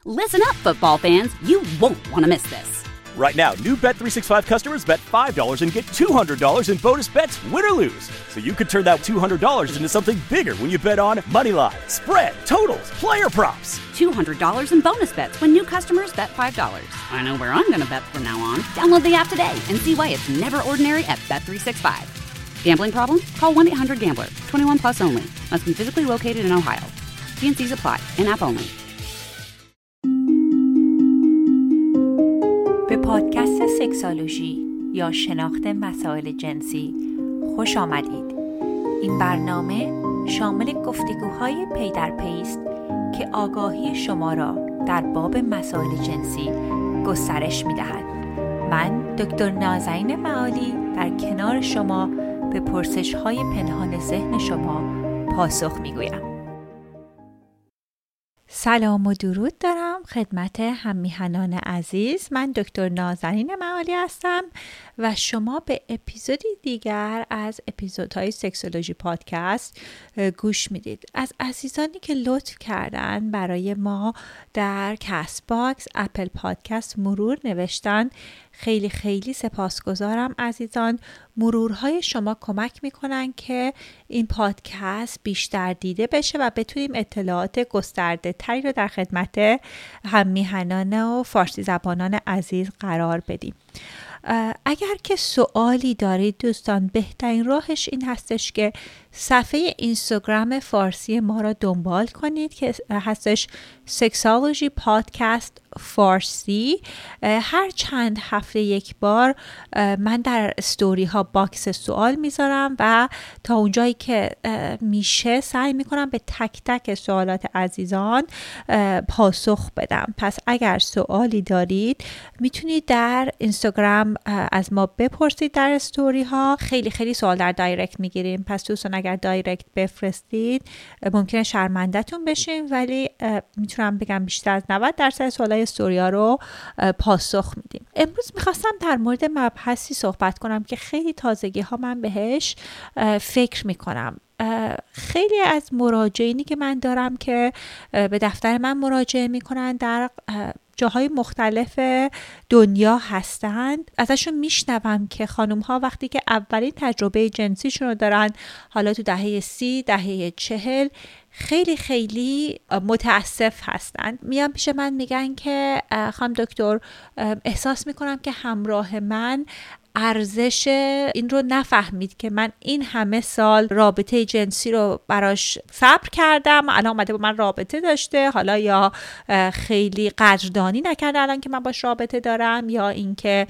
Listen up, football fans. You won't want to miss this. Right now, new Bet365 customers bet $5 and get $200 in bonus bets, win or lose. So you could turn that $200 into something bigger when you bet on Moneyline, spread, totals, player props. $200 in bonus bets when new customers bet $5. I know where I'm going to bet from now on. Download the app today and see why it's never ordinary at Bet365. Gambling problem? Call 1-800-GAMBLER. 21 plus only. Must be physically located in Ohio. T&Cs apply. In-app only. به پادکست سکسولوژی یا شناخت مسائل جنسی خوش آمدید. این برنامه شامل گفتگوهای پی در پی است که آگاهی شما را در باب مسائل جنسی گسترش می‌دهد. من دکتر نازنین معالی در کنار شما به پرسش‌های پنهان ذهن شما پاسخ می‌گویم. سلام و درود دارم خدمت هم‌میهنان عزیز. من دکتر نازنین معالی هستم و شما به اپیزودی دیگر از اپیزودهای سکسولوژی پادکست گوش میدید. از عزیزانی که لطف کردن برای ما در کست باکس، اپل پادکست مرور نوشتن خیلی خیلی سپاسگزارم عزیزان. مرورهای شما کمک میکنن که این پادکست بیشتر دیده بشه و بتونیم اطلاعات گسترده تری رو در خدمت هم‌میهنان و فارسی زبانان عزیز قرار بدیم. اگر که سوالی دارید دوستان، بهترین راهش این هستش که صفحه اینستاگرام فارسی ما را دنبال کنید که هستش سکسولوژی پادکست فارسی. هر چند هفته یک بار من در استوری ها باکس سوال میذارم و تا اونجایی که میشه سعی میکنم به تک تک سوالات عزیزان پاسخ بدم. پس اگر سوالی دارید میتونید در اینستاگرام از ما بپرسید در استوری ها. خیلی خیلی سوال در دایرکت میگیریم، پس دوستان اگر دایرکت بفرستید ممکنه شرمنده‌تون بشیم، ولی میتونم بگم بیشتر از 90% سوالای استوری ها رو پاسخ میدیم. امروز میخواستم در مورد مبحثی صحبت کنم که خیلی تازگی ها من بهش فکر میکنم. خیلی از مراجعینی که من دارم که به دفتر من مراجعه میکنن در جاهای مختلف دنیا هستند، ازشون میشنوم که خانوم ها وقتی که اولین تجربه جنسیشون رو دارن، حالا تو دهه 30، دهه 40، خیلی خیلی متاسف هستند. میان پیش من میگن که خانم دکتر احساس میکنم که همراه من ارزش این رو نفهمید که من این همه سال رابطه جنسی رو براش صبر کردم، الان اومده با من رابطه داشته، حالا یا خیلی قدردانی نکرده الان که من باش رابطه دارم، یا اینکه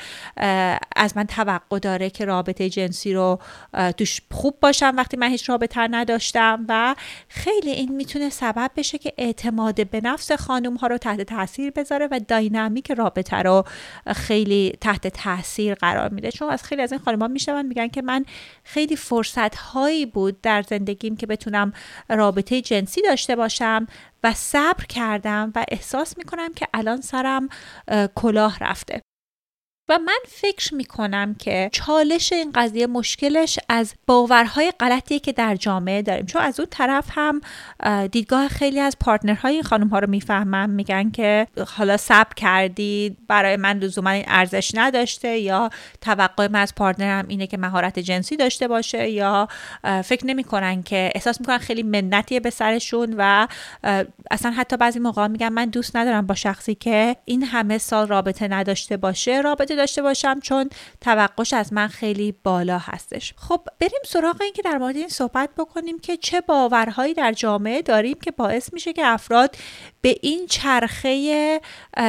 از من توقع داره که رابطه جنسی رو توش خوب باشم وقتی من هیچ رابطه نداشتم. و خیلی این میتونه سبب بشه که اعتماد به نفس خانم ها رو تحت تاثیر بذاره و داینامیک رابطه رو خیلی تحت تاثیر قرار میده. چون از خیلی از این خانم‌ها میشنون میگن که من خیلی فرصت‌هایی بود در زندگیم که بتونم رابطه جنسی داشته باشم و صبر کردم و احساس میکنم که الان سرم کلاه رفته. و من فکر میکنم که چالش این قضیه، مشکلش از باورهای غلطیه که در جامعه داریم. چون از اون طرف هم دیدگاه خیلی از پارتنرهای این خانم ها رو میفهمم، میگن که حالا صبر کردی، برای من لزوما این ارزش نداشته، یا توقع من از پارتنرم اینه که مهارت جنسی داشته باشه، یا فکر نمیکنن که، احساس میکنن خیلی منتیه به سرشون و اصلا حتی بعضی موقع میگن من دوست ندارم با شخصی که این همه سال رابطه نداشته باشه رابطه داشته باشم، چون توقعش از من خیلی بالا هستش. خب بریم سراغ این که در مورد این صحبت بکنیم که چه باورهایی در جامعه داریم که باعث میشه که افراد به این چرخه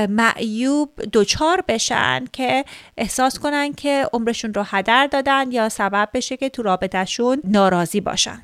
معیوب دچار بشن که احساس کنن که عمرشون رو هدر دادن، یا سبب بشه که تو رابطهشون ناراضی باشن.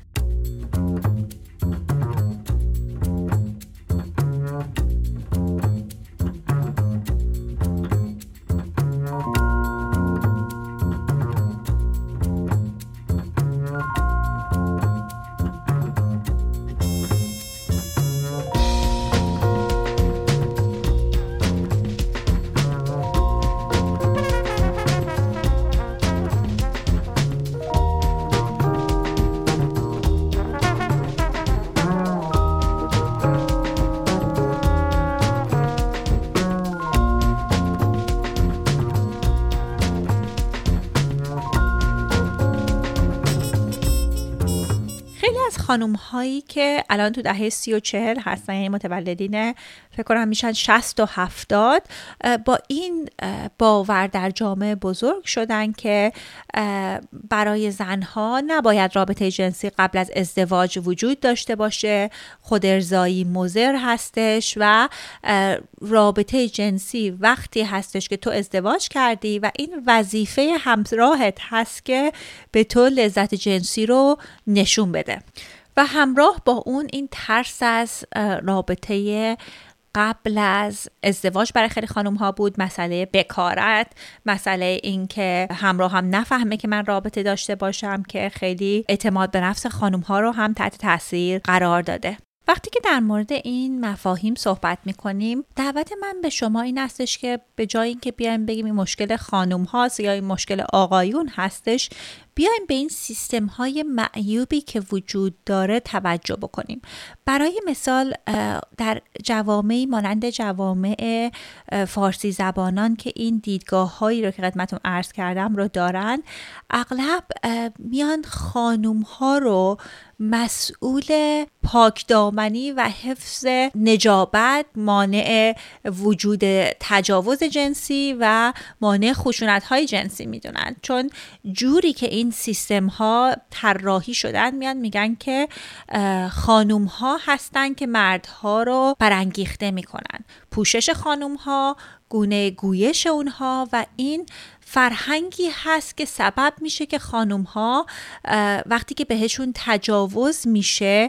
خانم هایی که الان تو دهه 30 و 40 هستن، یعنی متولدین فکر کنم میشن 60 و 70، با این باور در جامعه بزرگ شدن که برای زنها نباید رابطه جنسی قبل از ازدواج وجود داشته باشه، خودارضایی مضر هستش و رابطه جنسی وقتی هستش که تو ازدواج کردی و این وظیفه همراهت هست که به تو لذت جنسی رو نشون بده. و همراه با اون این ترس از رابطه قبل از ازدواج برای خیلی خانم ها بود، مسئله بکارت، مسئله این که همراه هم نفهمه که من رابطه داشته باشم که خیلی اعتماد به نفس خانم ها رو هم تحت تاثیر قرار داده. وقتی که در مورد این مفاهیم صحبت میکنیم، دعوت من به شما این هستش که به جای اینکه بیایم بگیم این مشکل خانم هاست یا این مشکل آقایون هستش، بیایم به این سیستم های معیوبی که وجود داره توجه بکنیم. برای مثال در جوامعی مانند جوامع فارسی زبانان که این دیدگاه هایی رو که خدمتتون عرض کردم رو دارن، اغلب میان خانوم ها رو مسئول پاکدامنی و حفظ نجابت، مانع وجود تجاوز جنسی و مانع خشونت های جنسی میدونن. چون جوری که این سیستم ها طراحی شدن، میان میگن که خانوم ها هستن که مردها رو برانگیخته میکنن، پوشش خانوم ها، گونه گویش اونها، و این فرهنگی هست که سبب میشه که خانوم ها وقتی که بهشون تجاوز میشه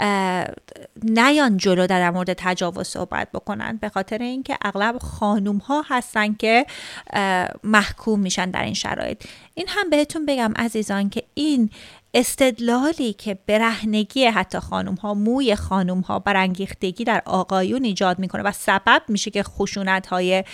نیان جلو در مورد تجاوز صحبت بکنن، به خاطر اینکه اغلب خانوم ها هستن که محکوم میشن در این شرایط. این هم بهتون بگم عزیزان که این استدلالی که برهنگی حتی خانوم ها، موی خانوم ها برانگیختگی در آقایون ایجاد میکنه و سبب میشه که خشونت های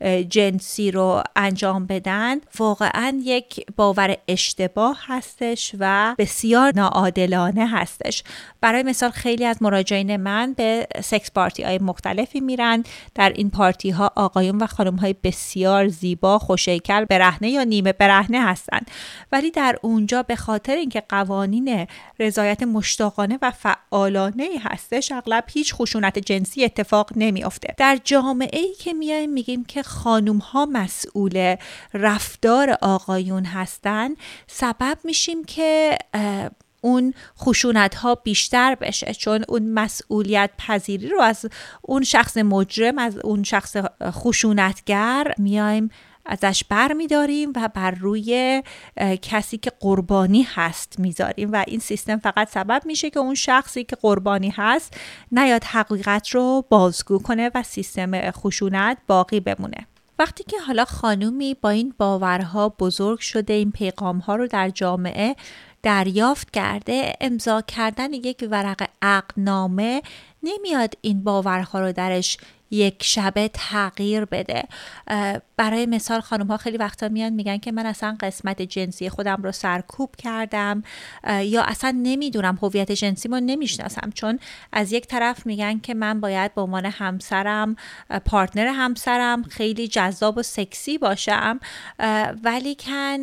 جنسی رو انجام بدن، واقعا یک باور اشتباه هستش و بسیار ناعادلانه هستش. برای مثال خیلی از مراجعین من به سکس پارتی های مختلفی میرن. در این پارتی ها آقایون و خانوم های بسیار زیبا، خوش‌هیکل، برهنه یا نیمه برهنه هستن، ولی در اونجا به خاطر اینکه قوانین رضایت مشتاقانه و فعالانه هستش، اغلب هیچ خشونت جنسی اتفاق نمیافته. در جامعه‌ای که میایم میگیم که خانوم ها مسئول رفتار آقایون هستن، سبب میشیم که اون خشونت ها بیشتر بشه، چون اون مسئولیت پذیری رو از اون شخص مجرم، از اون شخص خشونتگر میایم ازش بر میداریم و بر روی کسی که قربانی هست میذاریم و این سیستم فقط سبب میشه که اون شخصی که قربانی هست نیاد حقیقت رو بازگو کنه و سیستم خشونت باقی بمونه. وقتی که حالا خانومی با این باورها بزرگ شده، این پیغامها رو در جامعه دریافت کرده، امضا کردن یک ورق عقدنامه نمیاد این باورها رو درش یک شبه تغییر بده. برای مثال خانم ها خیلی وقتا میان میگن که من اصلا قسمت جنسی خودم رو سرکوب کردم یا اصلا نمیدونم هویت جنسیمو نمیشناسم، چون از یک طرف میگن که من باید به عنوان همسرم، پارتنر همسرم خیلی جذاب و سکسی باشم، ولی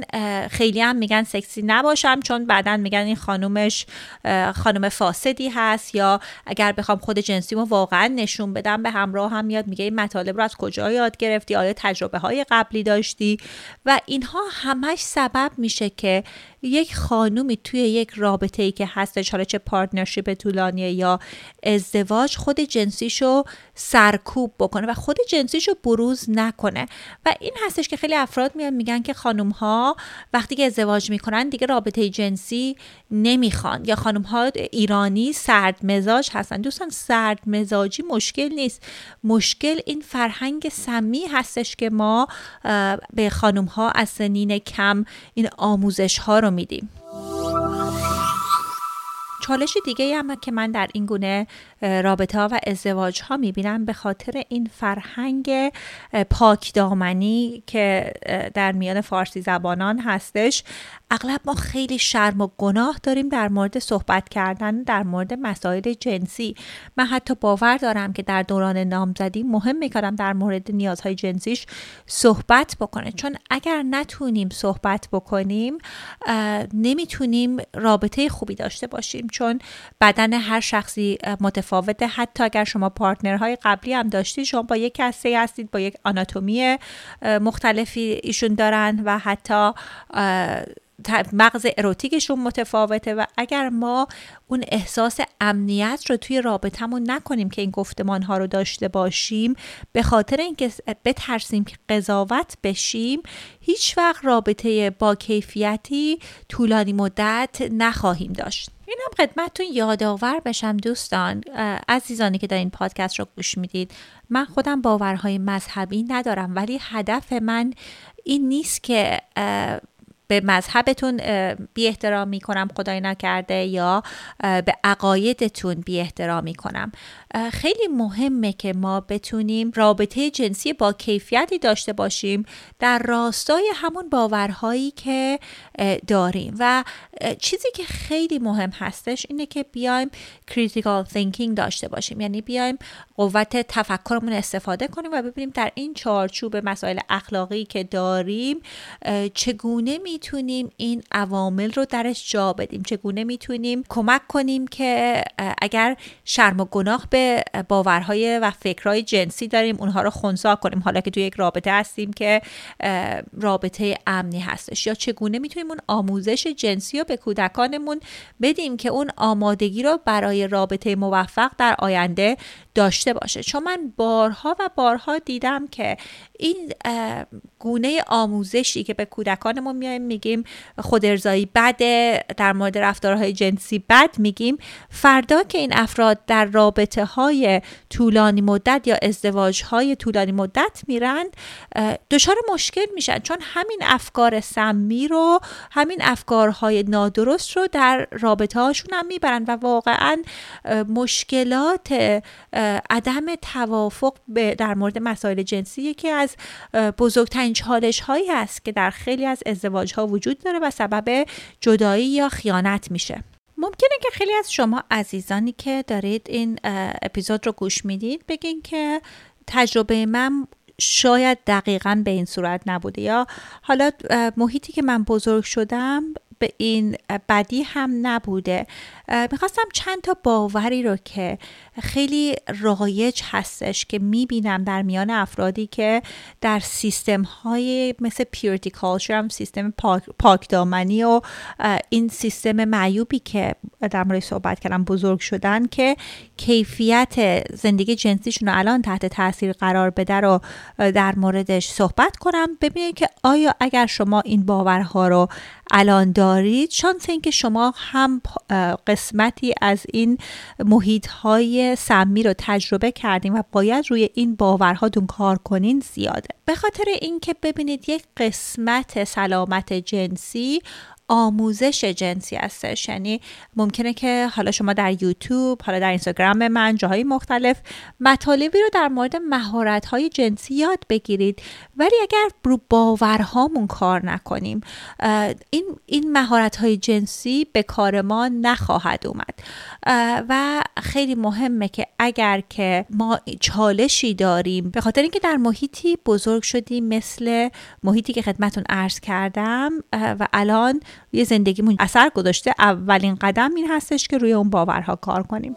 خیلی هم میگن سکسی نباشم، چون بعدن میگن این خانومش خانم فاسدی هست، یا اگر بخوام خود جنسیمو واقعا نشون بدم به همراه هم میاد میگه این مطالب رو از کجا یاد گرفتی، آیا تجربه های قبلی داشتی؟ و اینها همش سبب میشه که یک خانومی توی یک رابطه‌ای که هستش، حالا چه پارتنرشیپ طولانیه یا ازدواج، خود جنسیشو سرکوب بکنه و خود جنسیشو بروز نکنه. و این هستش که خیلی افراد میان میگن که خانوم‌ها وقتی که ازدواج میکنن دیگه رابطه جنسی نمیخوان، یا خانوم‌ها ایرانی سرد مزاج هستن. دوستان، سرد مزاجی مشکل نیست، مشکل این فرهنگ سمی هستش که ما به خانوم‌ها از سنین کم این آموزش‌ها رو میدیم. چالش دیگه هم که من در این گونه رابطه ها و ازدواج ها میبینم به خاطر این فرهنگ پاکدامنی که در میان فارسی زبانان هستش، اغلب ما خیلی شرم و گناه داریم در مورد صحبت کردن در مورد مسائل جنسی. من حتی باور دارم که در دوران نامزدی مهم میکنم در مورد نیازهای جنسیش صحبت بکنه، چون اگر نتونیم صحبت بکنیم نمیتونیم رابطه خوبی داشته باشیم. چون بدن هر شخصی متفاوته. حتی اگر شما پارتنرهای قبلی هم داشتید، شما با یک کسی هستید با یک آناتومی مختلفی ایشون دارن و حتی مغز اروتیکشون متفاوته و اگر ما اون احساس امنیت رو توی رابطمون نکنیم که این گفتمان ها رو داشته باشیم، به خاطر اینکه بترسیم که قضاوت بشیم، هیچ وقت رابطه با کیفیتی طولانی مدت نخواهیم داشت. اینم خدمتتون یادآور بشم دوستان عزیزانی که دارین پادکست رو گوش میدید، من خودم باورهای مذهبی ندارم، ولی هدف من این نیست که به مذهبتون بی احترامی کنم، خدای نکرده، یا به عقایدتون بی احترامی کنم. خیلی مهمه که ما بتونیم رابطه جنسی با کیفیتی داشته باشیم در راستای همون باورهایی که داریم. و چیزی که خیلی مهم هستش اینه که بیایم critical thinking داشته باشیم، یعنی بیایم قوت تفکرمون استفاده کنیم و ببینیم در این چارچوب مسائل اخلاقی که داریم چگونه میتونیم این عوامل رو درش جا بدیم، چگونه میتونیم کمک کنیم که اگر شرم و گناه به باورهای و فکرهای جنسی داریم اونها رو خنثی کنیم حالا که توی یک رابطه هستیم که رابطه امنی هستش، یا چگونه میتونیم اون آموزش جنسی رو به کودکانمون بدیم که اون آمادگی رو برای رابطه موفق در آینده داشته باشه. چون من بارها و بارها دیدم که این گونه آموزشی که به کودکانمون میایم میگیم خودارضایی بده، در مورد رفتارهای جنسی بد میگیم، فردا که این افراد در رابطه های طولانی مدت یا ازدواج های طولانی مدت میرن دچار مشکل میشن، چون همین افکار سمی رو، همین افکارهای نادرست رو در رابطه هاشون هم میبرن و واقعا مشکلات عدم توافق در مورد مسائل جنسی یکی از بزرگترین چالش هایی هست که در خیلی از ازدواج ها وجود داره و سبب جدایی یا خیانت میشه. ممکنه که خیلی از شما عزیزانی که دارید این اپیزود رو گوش میدید بگین که تجربه من شاید دقیقاً به این صورت نبوده، یا حالا محیطی که من بزرگ شدم به این بدی هم نبوده. میخواستم چند تا باوری رو که خیلی رایج هستش که میبینم در میان افرادی که در سیستم های مثل پیورتی کالچر، هم سیستم پاکدامنی و این سیستم معیوبی که در مورد صحبت کردم بزرگ شدن، که کیفیت زندگی جنسیشون رو الان تحت تاثیر قرار بده رو در موردش صحبت کنم. ببینید که آیا اگر شما این باورها رو الان دارید، شانس این که شما هم قسمتی از این محیط‌های سمی رو تجربه کردین و باید روی این باورهاتون کار کنین زیاده. به خاطر اینکه ببینید یک قسمت سلامت جنسی آموزش جنسی هستش. یعنی ممکنه که حالا شما در یوتیوب، حالا در اینستاگرام من، جاهای مختلف مطالبی رو در مورد مهارت‌های جنسی یاد بگیرید، ولی اگر رو باورهامون کار نکنیم این مهارت‌های جنسی به کار ما نخواهد اومد. و خیلی مهمه که اگر که ما چالشی داریم به خاطر اینکه در محیطی بزرگ شدیم مثل محیطی که خدمتون عرض کردم و الان روی زندگیمون اثر گذاشته، اولین قدم این هستش که روی اون باورها کار کنیم.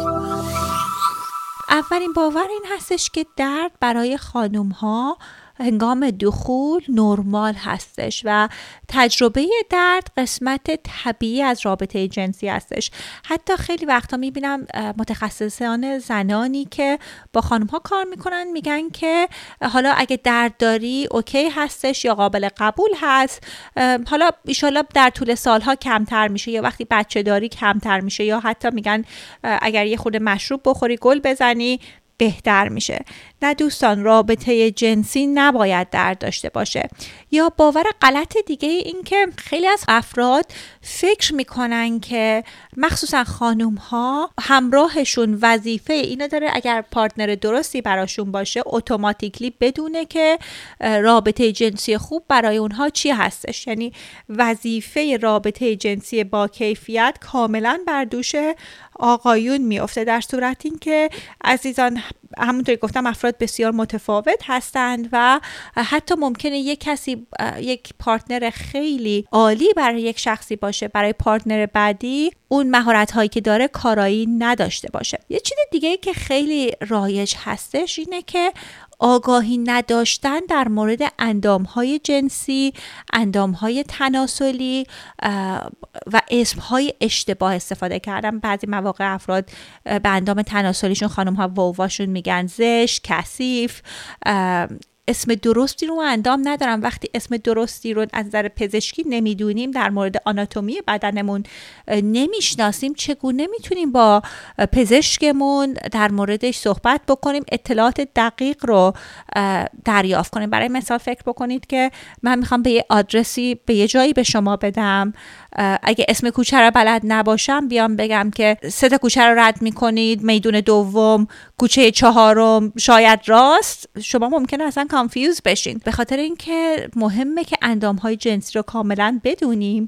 اولین باور این هستش که درد برای خانوم‌ها هنگام دخول نرمال هستش و تجربه درد قسمت طبیعی از رابطه جنسی هستش. حتی خیلی وقتا میبینم متخصصان زنانی که با خانم ها کار میکنن میگن که حالا اگه درد داری اوکی هستش یا قابل قبول هست، حالا ایشالا در طول سالها کمتر میشه، یا وقتی بچه داری کمتر میشه، یا حتی میگن اگر یه خورده مشروب بخوری گل بزنی بهتر میشه. نه دوستان، رابطه جنسی نباید درد داشته باشه. یا باور غلط دیگه این که خیلی از افراد فکر میکنن که مخصوصا خانوم ها همراهشون وظیفه اینو داره اگر پارتنر درستی براشون باشه اتوماتیکلی بدونه که رابطه جنسی خوب برای اونها چی هستش. یعنی وظیفه رابطه جنسی با کیفیت کاملا بر دوش آقایون میفته، در صورت این که عزیزان همونطوری گفتم افراد افراد بسیار متفاوت هستند و حتی ممکنه یک پارتنر خیلی عالی برای یک شخصی باشه، برای پارتنر بعدی اون مهارت‌هایی که داره کارایی نداشته باشه. یه چیز دیگه که خیلی رایج هستش اینه که آگاهی نداشتن در مورد اندام‌های جنسی، اندام‌های تناسلی و اسم‌های اشتباه استفاده کردن. بعضی مواقع افراد به اندام تناسلیشون، خانم‌ها ووواشون میگن زشت، کثیف، اسم درستی رو اندام ندارم. وقتی اسم درستی رو از نظر پزشکی نمیدونیم، در مورد آناتومی بدنمون نمیشناسیم، چگونه میتونیم با پزشکمون در موردش صحبت بکنیم، اطلاعات دقیق رو دریافت کنیم؟ برای مثال فکر بکنید که من میخوام به یه آدرسی به یه جایی به شما بدم، اگه اسم کوچه رو بلد نباشم بیام بگم که 3 کوچه رو رد میکنید، میدون دوم، کوچه 4م شاید راست، شما ممکنه اصلا کانفیوز بشین. به خاطر اینکه مهمه که اندام‌های جنسی رو کاملا بدونیم،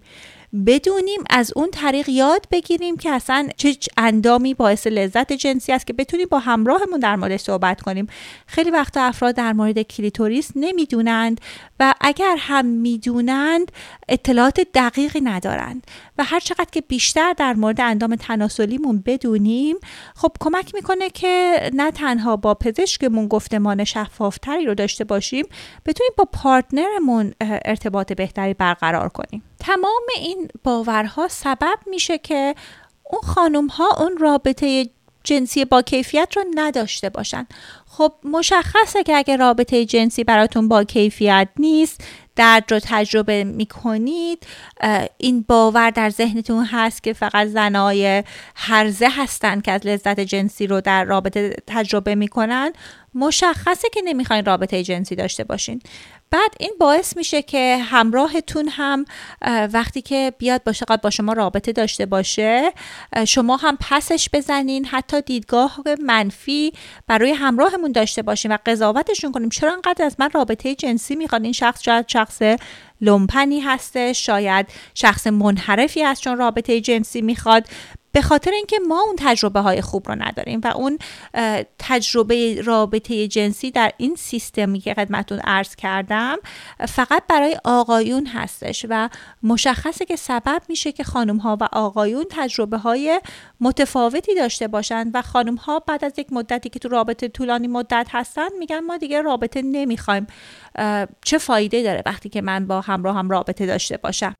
از اون طریق یاد بگیریم که اصلا چه اندامی باعث لذت جنسی است که بتونیم با همراهمون در مورد صحبت کنیم. خیلی وقتا افراد در مورد کلیتوریس نمیدونند و اگر هم میدونند اطلاعات دقیقی ندارند و هر چقدر که بیشتر در مورد اندام تناسلیمون بدونیم، خب کمک میکنه که نه تنها با پزشکمون گفتمان شفافتری رو داشته باشیم، بتونیم با پارتنرمون ارتباط بهتری برقرار کنیم. تمام این باورها سبب میشه که اون خانم ها اون رابطه جنسی با کیفیت رو نداشته باشن. خب مشخصه که اگه رابطه جنسی براتون با کیفیت نیست، درد رو تجربه میکنید، این باور در ذهنتون هست که فقط زنای هرزه هستن که از لذت جنسی رو در رابطه تجربه میکنن، مشخصه که نمیخواین رابطه جنسی داشته باشین. بعد این باعث میشه که همراهتون هم وقتی که بیاد با شما رابطه داشته باشه، شما هم پسش بزنین، حتی دیدگاه منفی برای همراهمون داشته باشین و قضاوتشون کنیم چرا انقدر از من رابطه جنسی میخواد. این شخص شاید شخص لومپنی هسته، شاید شخص منحرفی هست چون رابطه جنسی میخواد، به خاطر اینکه ما اون تجربه های خوب رو نداریم و اون تجربه رابطه جنسی در این سیستمی که خدمتتون عرض کردم فقط برای آقایون هستش و مشخصه که سبب میشه که خانم ها و آقایون تجربه های متفاوتی داشته باشن و خانم ها بعد از یک مدتی که تو رابطه طولانی مدت هستن میگن ما دیگه رابطه نمیخوایم، چه فایده داره وقتی که من با همراهم رابطه داشته باشم.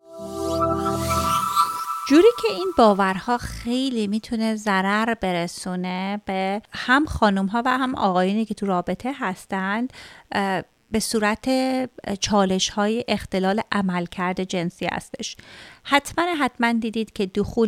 جوری که این باورها خیلی میتونه ضرر برسونه به هم خانم‌ها و هم آقایونی که تو رابطه هستند، به صورت چالش‌های اختلال عملکرد جنسی هستش. حتما دیدید که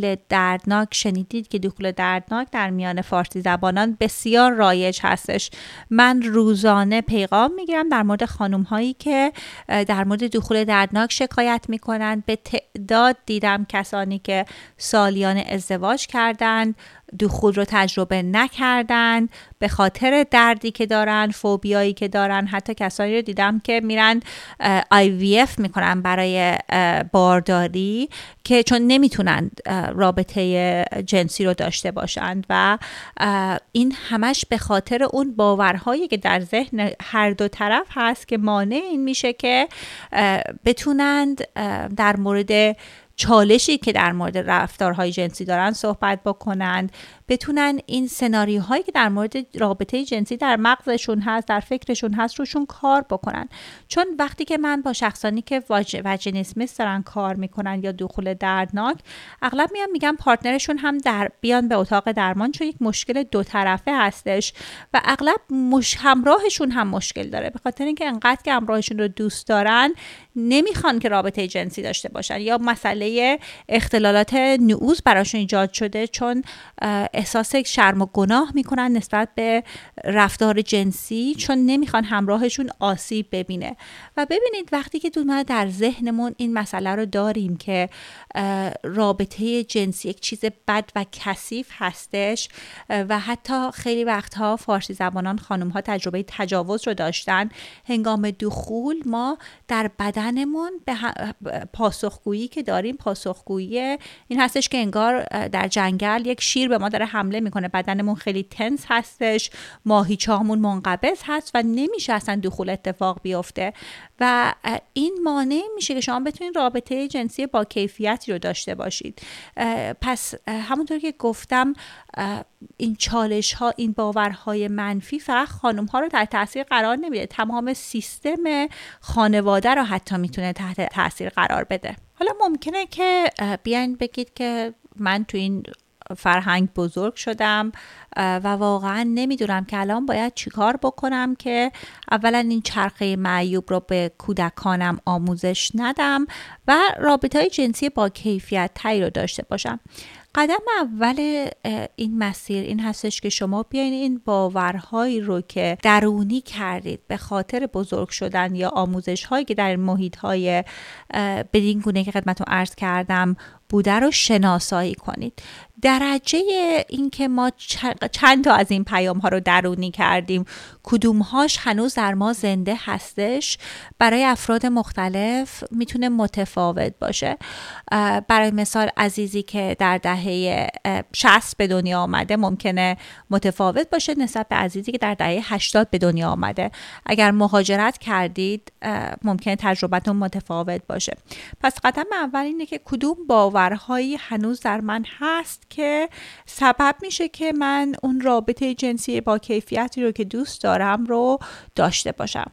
شنیدید که دخول دردناک در میان فارسی زبانان بسیار رایج هستش. من روزانه پیغام میگیرم در مورد خانم‌هایی که در مورد دخول دردناک شکایت میکنن. به تعداد دیدم کسانی که سالیان ازدواج کردند، دخول رو تجربه نکردن به خاطر دردی که دارن، فوبیایی که دارن. حتی کسانی رو دیدم که میرن IVF میکنن برای بارداری که چون نمیتونن رابطه جنسی رو داشته باشند و این همش به خاطر اون باورهایی که در ذهن هر دو طرف هست که مانع این میشه که بتونند در مورد چالشی که در مورد رفتارهای جنسی دارن صحبت بکنند، بتونن این سناریوهایی که در مورد رابطه جنسی در مغزشون هست، در فکرشون هست، روشون کار بکنن. چون وقتی که من با شخصانی که واژینیسمس دارن کار میکنن یا دخول دردناک، اغلب میگم پارتنرشون هم بیان به اتاق درمان، چون یک مشکل دو طرفه هستش و اغلب همراهشون هم مشکل داره، به خاطر اینکه انقدر که همراهشون رو دوست دارن نمیخوان که رابطه جنسی داشته باشن، یا مسئله اختلالات نعوذ براشون ایجاد شده چون احساس شرم و گناه میکنن نسبت به رفتار جنسی، چون نمیخوان همراهشون آسیب ببینه. و ببینید وقتی که ما در ذهنمون این مسئله رو داریم که رابطه جنسی یک چیز بد و کثیف هستش و حتی خیلی وقتها فارسی زبانان خانم ها تجربه تجاوز رو داشتن هنگام دخول، ما در بدنمون به پاسخگویی که داریم، پاسخگویی این هستش که انگار در جنگل یک شیر به ما داره داره حمله میکنه، بدنمون خیلی تنس هستش، ماهیچه‌هامون منقبض هست و نمیشه اصلا دخول اتفاق بیفته و این مانع میشه که شما بتونید رابطه جنسی با کیفیتی رو داشته باشید. پس همونطور که گفتم این چالش ها، این باورهای منفی فقط خانم ها رو تحت تاثیر قرار نمیده، تمام سیستم خانواده رو حتی میتونه تحت تاثیر قرار بده. حالا ممکنه که بیاین بگید که من تو این فرهنگ بزرگ شدم و واقعا نمیدونم که الان باید چیکار بکنم که اولا این چرخه معیوب رو به کودکانم آموزش ندم و رابطه‌های جنسی با کیفیت تری رو داشته باشم. قدم اول این مسیر این هستش که شما بیاین این باورهایی رو که درونی کردید به خاطر بزرگ شدن یا آموزش هایی که در محیط های بدین گونه که خدمتتون عرض کردم بوده رو شناسایی کنید. درجه این که ما چند تا از این پیام ها رو درونی کردیم، کدوم هاش هنوز در ما زنده هستش، برای افراد مختلف میتونه متفاوت باشه. برای مثال عزیزی که در دهه 60 به دنیا آمده ممکنه متفاوت باشه نسبت به عزیزی که در دهه 80 به دنیا آمده. اگر مهاجرت کردید ممکنه تجربتون متفاوت باشه. پس قدم اول اینه که کدوم باورهایی هنوز در من هست که سبب میشه که من اون رابطه جنسی با کیفیتی رو که دوست دارم رو داشته باشم.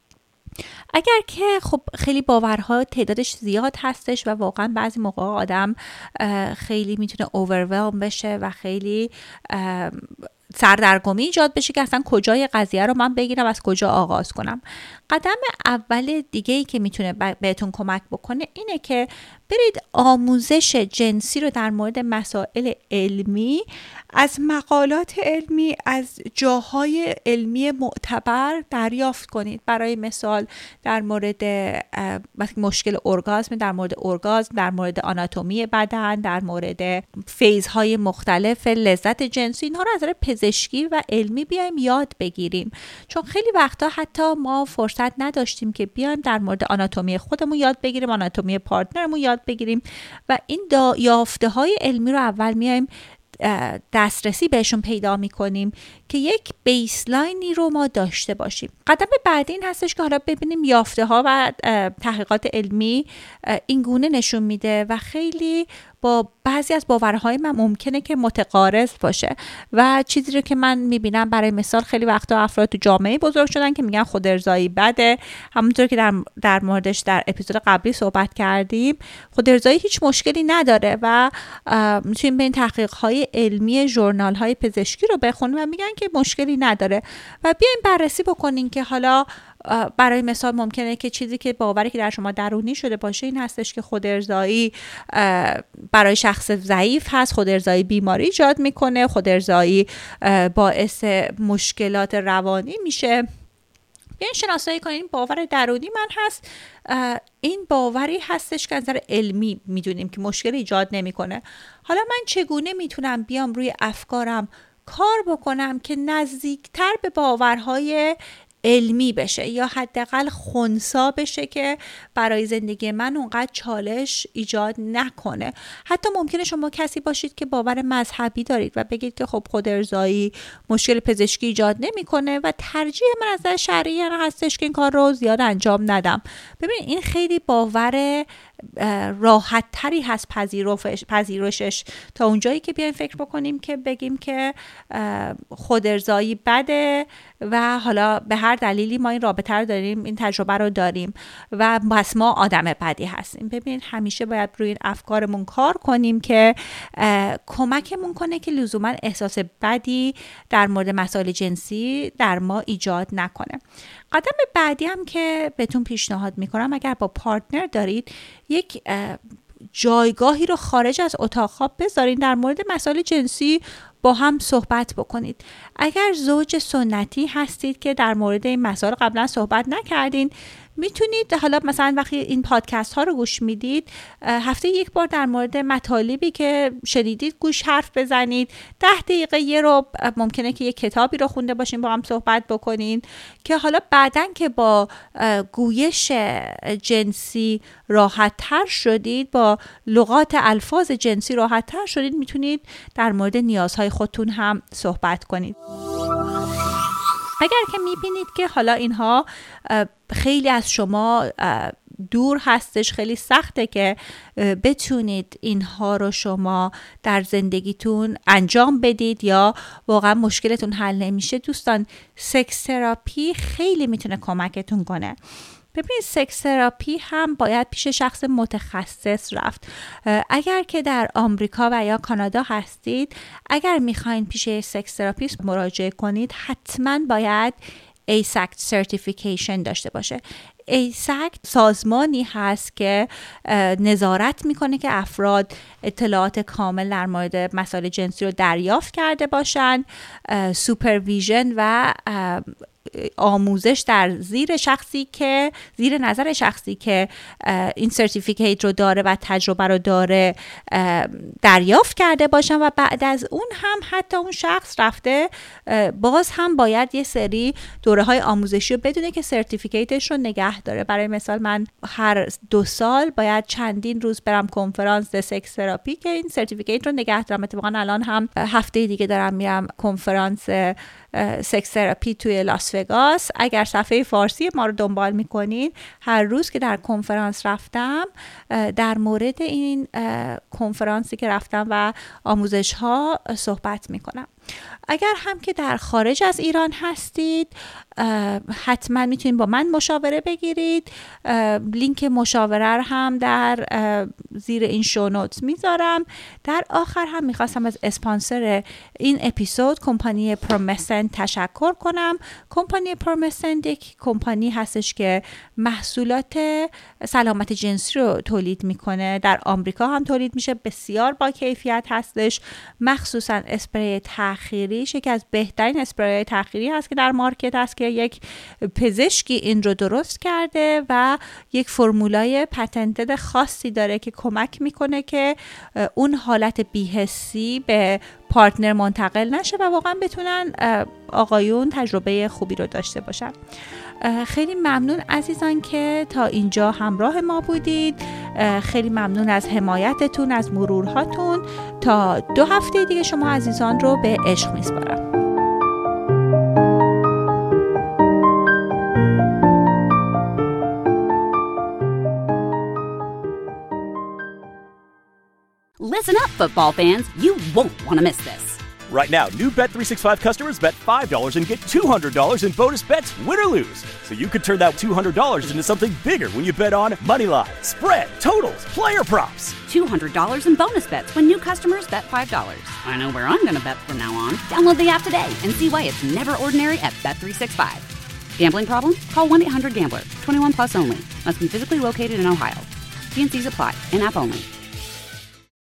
اگر که خب خیلی باورها تعدادش زیاد هستش و واقعا بعضی موقع آدم خیلی میتونه overwhelm بشه و خیلی سردرگمی ایجاد بشه که اصلا کجای قضیه رو من بگیرم، از کجا آغاز کنم. قدم اول دیگه‌ای که میتونه بهتون کمک بکنه اینه که برید آموزش جنسی رو در مورد مسائل علمی از مقالات علمی، از جاهای علمی معتبر دریافت کنید. برای مثال در مورد مشکل ارگازم، در مورد ارگازم، در مورد آناتومی بدن، در مورد فیزهای مختلف لذت جنسی، اینها رو از نظر پزشکی و علمی بیایم یاد بگیریم. چون خیلی وقتا حتی ما فرصت نداشتیم که بیایم در مورد آناتومی خودمون یاد بگیریم، آناتومی پارتنرمون یاد بگیریم و این یافته های علمی رو اول میایم دسترسی بهشون پیدا میکنیم که یک بیسلاینی رو ما داشته باشیم. قدم بعدی این هستش که حالا ببینیم یافته ها و تحقیقات علمی این گونه نشون میده و خیلی با بعضی از باورهای من ممکنه که متقارض باشه و چیزی رو که من میبینم برای مثال خیلی وقتا افراد تو جامعه بزرگ شدن که میگن خودارضایی بده، همونطور که در موردش در اپیزود قبلی صحبت کردیم. خودارضایی هیچ مشکلی نداره و میتونیم به این تحقیقهای علمی ژورنال‌های پزشکی رو بخونیم و میگن که مشکلی نداره و بیایم بررسی بکنین که حالا برای مثال ممکنه که چیزی که باوری که در شما درونی شده باشه این هستش که خودارضایی برای شخص ضعیف هست، خودارضایی بیماری ایجاد میکنه، خودارضایی باعث مشکلات روانی میشه. بیاین شناسایی کنین باور درونی من هست، این باوری هستش که از نظر علمی میدونیم که مشکل ایجاد نمیکنه. حالا من چگونه میتونم بیام روی افکارم کار بکنم که نزدیکتر به باورهای علمی بشه یا حداقل خنثی بشه که برای زندگی من اونقدر چالش ایجاد نکنه. حتی ممکنه شما کسی باشید که باور مذهبی دارید و بگید که خب خودارضایی مشکل پزشکی ایجاد نمیکنه و ترجیح من از نظر شرعی هستش که این کار رو زیاد انجام ندم. ببین این خیلی باور راحت تری هست پذیرشش تا اونجایی که بیایم فکر بکنیم که بگیم که خودارضایی بده و حالا به هر دلیلی ما این رابطه رو داریم، این تجربه رو داریم و بس ما آدم بدی هستیم. ببینید همیشه باید روی این افکارمون کار کنیم که کمکمون کنه که لزوما احساس بدی در مورد مسائل جنسی در ما ایجاد نکنه. قدم بعدی هم که بهتون پیشنهاد میکنم اگر با پارتنر دارید یک جایگاهی رو خارج از اتاق خواب بذارین، در مورد مسائل جنسی با هم صحبت بکنید. اگر زوج سنتی هستید که در مورد این مسائل قبلا صحبت نکردین، میتونید حالا مثلا وقتی این پادکست ها رو گوش میدید هفته یک بار در مورد مطالبی که شنیدید گوش حرف بزنید. 10 دقیقه یه رو ممکنه که یک کتابی رو خونده باشین با هم صحبت بکنین که حالا بعدن که با گویش جنسی راحت تر شدید، با لغات الفاظ جنسی راحت تر شدید، میتونید در مورد نیازهای خودتون هم صحبت کنید. اگر که میبینید که حالا اینها خیلی از شما دور هستش، خیلی سخته که بتونید اینها رو شما در زندگیتون انجام بدید یا واقعا مشکلتون حل نمیشه، دوستان سکس تراپی خیلی میتونه کمکتون کنه. ببینید سکس تراپی هم باید پیش شخص متخصص رفت. اگر که در آمریکا و یا کانادا هستید، اگر میخواین پیش سکس تراپیست مراجعه کنید، حتما باید AASECT certification داشته باشه. AASECT سازمانی هست که نظارت میکنه که افراد اطلاعات کامل در مورد مسائل جنسی رو دریافت کرده باشن، سوپرویژن و آموزش در زیر نظر شخصی که این سرتیفیکیت رو داره و تجربه رو داره دریافت کرده باشن و بعد از اون هم حتی اون شخص رفته باز هم باید یه سری دوره های آموزشی رو بدونه که سرتیفیکیتش رو نگه داره. برای مثال من هر 2 سال باید چندین روز برم کنفرانس سکس تراپی که این سرتیفیکیت رو نگه دارم. اتفاقا الان هم هفته دیگه دارم میرم کنفرانس سکس تراپی توی لاس وگاس. اگر صفحه فارسی ما رو دنبال میکنین، هر روز که در کنفرانس رفتم در مورد این کنفرانسی که رفتم و آموزش ها صحبت میکنم. اگر هم که در خارج از ایران هستید، حتما میتونید با من مشاوره بگیرید. لینک مشاوره هم در زیر این شو نوتس میذارم. در آخر هم میخواستم از اسپانسر این اپیزود کمپانی پرومسنت تشکر کنم. کمپانی پرومسنت یک کمپانی هستش که محصولات سلامت جنسی رو تولید میکنه. در آمریکا هم تولید میشه، بسیار با کیفیت هستش. مخصوصا اسپری تخیری یکی از بهترین اسپری تخیری هست که در مارکت هست که یک پزشکی این رو درست کرده و یک فرمولای پتنتد خاصی داره که کمک میکنه که اون حالت بی‌حسی به پارتنر منتقل نشه و واقعا بتونن آقایون تجربه خوبی رو داشته باشن. خیلی ممنون عزیزان که تا اینجا همراه ما بودید. خیلی ممنون از حمایتتون، از مرورهاتون. تا 2 هفته دیگه شما عزیزان رو به عشق میسپارم. Listen up, football fans. You won't want to miss this. Right now, new Bet365 customers bet $5 and get $200 in bonus bets, win or lose. So you could turn that $200 into something bigger when you bet on moneyline, spread, totals, player props. $200 in bonus bets when new customers bet $5. I know where I'm going to bet from now on. Download the app today and see why it's never ordinary at Bet365. Gambling problem? Call 1-800-GAMBLER. 21 plus only. Must be physically located in Ohio. T&Cs apply. In-app only.